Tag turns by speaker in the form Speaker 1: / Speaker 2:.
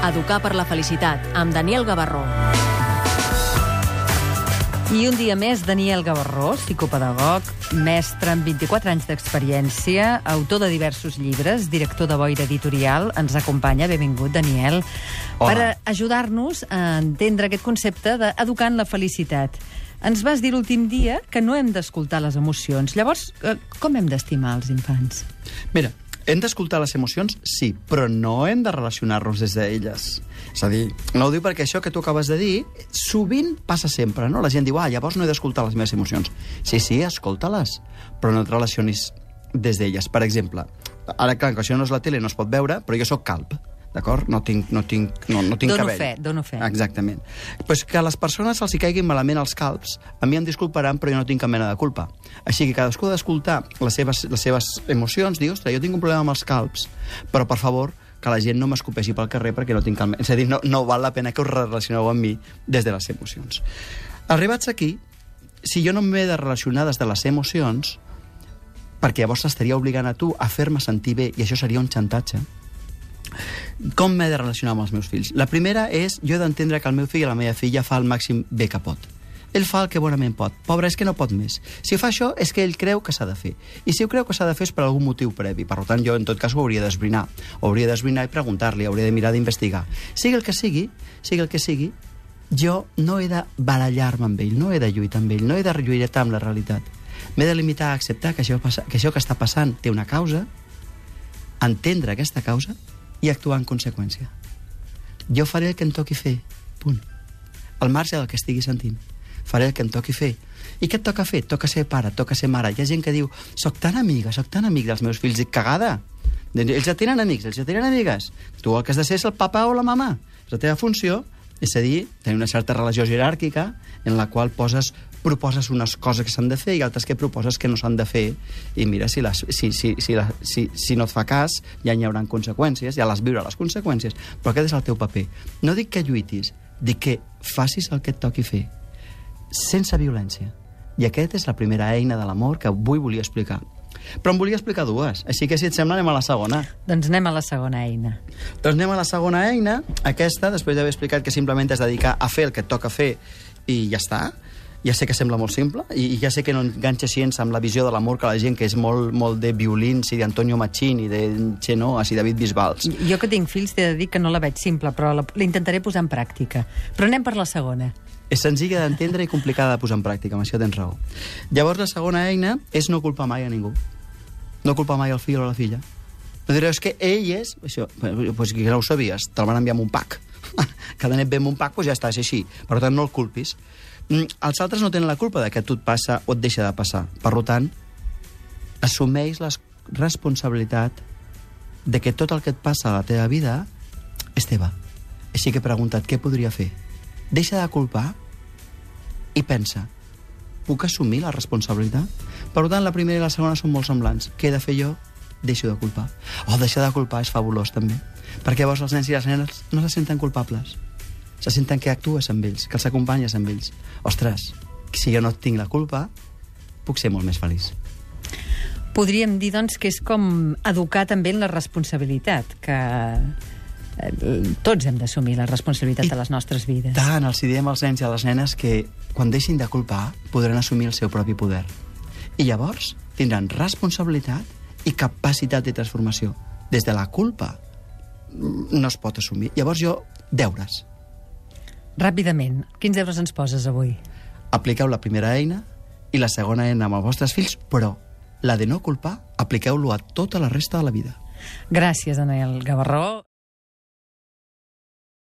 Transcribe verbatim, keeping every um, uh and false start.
Speaker 1: Educar per la felicitat, amb Daniel Gavarró.
Speaker 2: I un dia més, Daniel Gavarró, psicopedagog, mestre amb vint-i-quatre anys d'experiència, autor de diversos llibres, director de Boira Editorial, ens acompanya. Benvingut, Daniel.
Speaker 3: Hola.
Speaker 2: Per ajudar-nos a entendre aquest concepte d'educar en la felicitat. Ens vas dir l'últim dia que no hem d'escoltar les emocions. Llavors, com hem d'estimar els infants?
Speaker 3: Mira, hem d'escoltar les emocions, sí, però no hem de relacionar-nos des d'elles. És a dir, no ho dic perquè això que tu acabes de dir sovint passa sempre, no? La gent diu, ah, llavors no he d'escoltar les meves emocions. Sí, sí, escolta-les, però no et relacionis des d'elles. Per exemple, ara, clar, que això no és la tele, no es pot veure, però jo sóc calb, d'acord? No tinc, no tinc, no, no tinc
Speaker 2: dono
Speaker 3: cabell.
Speaker 2: Fe, dono fe.
Speaker 3: Exactament. Pues que a les persones els hi caiguin malament els calbs, a mi em disculparan, però jo no tinc cap mena de culpa. Així que cadascú ha d'escoltar les seves, les seves emocions, dir, ostres, jo tinc un problema amb els calbs, però, per favor, que la gent no m'escopeixi pel carrer perquè no tinc cap mena... És a dir, no, no val la pena que us relacioneu amb mi des de les emocions. Arribats aquí, si jo no m'he de relacionar des de les emocions, perquè llavors estaria obligant a tu a fer-me sentir bé, i això seria un xantatge, com m'he de relacionar amb els meus fills? La primera és, jo he d'entendre que el meu fill i la meva filla fa el màxim bé que pot. Ell fa el que bonament pot. Pobre, és que no pot més. Si fa això, és que ell creu que s'ha de fer. I si ho creu que s'ha de fer és per algun motiu previ. Per tant, jo, en tot cas, ho hauria d'esbrinar. Ho hauria d'esbrinar i preguntar-li, hauria de mirar d'investigar. Sigui el que sigui, sigui el que sigui, jo no he de barallar-me amb ell, no he de lluitar amb ell, no he de lluitar amb la realitat. M'he de limitar a acceptar que això, que això que està passant té una causa, entendre aquesta causa i actuar en conseqüència. Jo faré el que em toqui fer, punt. Al marge del que estigui sentint. Faré el que em toqui fer. I què et toca fer? Toca ser pare, toca ser mare. Hi ha gent que diu, soc tan amiga, soc tan amic dels meus fills. Dic, cagada. Ells ja tenen amics, ells ja tenen amigues. Tu el que has de ser és el papa o la mama. És la teva funció. És a dir, tenir una certa relació jeràrquica en la qual poses, proposes unes coses que s'han de fer i altres que proposes que no s'han de fer, i mira, si, les, si, si, si, la, si, si no et fa cas, ja hi haurà conseqüències, ja les viurà les conseqüències, però aquest és el teu paper. No dic que lluitis, dic que facis el que et toqui fer, sense violència. I aquesta és la primera eina de l'amor que avui volia explicar. Però em volia explicar dues, així que si et sembla anem a la segona.
Speaker 2: Doncs anem a la segona eina.
Speaker 3: Doncs anem a la segona eina, aquesta, després d'haver explicat que simplement es dedicar a fer el que et toca fer i ja està. Ja sé que sembla molt simple i ja sé que no enganxa gens amb la visió de l'amor que la gent que és molt, molt de violins i d'Antonio Machini, de Chenoas i David Bisbal.
Speaker 2: Jo que tinc fills t'he de dir que no la veig simple, però l'intentaré posar en pràctica. Però anem per la segona.
Speaker 3: És senzilla d'entendre i complicada de posar en pràctica, amb això tens raó. Llavors, la segona eina és no culpar mai a ningú. No culpar mai el fill o la filla. No direu, és que ell és... Això, doncs que no ho sabies, te'l van enviar amb un pack. Cada net ve amb un pack, doncs ja està, és així. Per tant, no el culpis. Els altres no tenen la culpa de que tu et passa o et deixa de passar. Per tant, assumeix la responsabilitat de que tot el que et passa a la teva vida és teva. Així que pregunta't, què podria fer? Deixa de culpar i pensa, puc assumir la responsabilitat? Per tant, la primera i la segona són molt semblants. Què he de fer jo? Deixo de culpar. O oh, deixar de culpar és fabulós, també. Perquè llavors els nens i les nenes no se senten culpables. Se senten que actues amb ells, que els acompanyes amb ells. Ostres, si jo no tinc la culpa, puc ser molt més feliç.
Speaker 2: Podríem dir, doncs, que és com educar també en la responsabilitat, que tots hem d'assumir la responsabilitat I de les nostres vides.
Speaker 3: Tant, els diem als nens i a les nenes que quan deixin de culpar podran assumir el seu propi poder. I llavors tindran responsabilitat i capacitat de transformació. Des de la culpa no es pot assumir. Llavors jo, deures.
Speaker 2: Ràpidament, quins deures ens poses avui?
Speaker 3: Apliqueu la primera eina i la segona eina amb els vostres fills, però la de no culpar, apliqueu-lo a tota la resta de la vida.
Speaker 2: Gràcies, Daniel Gavarró.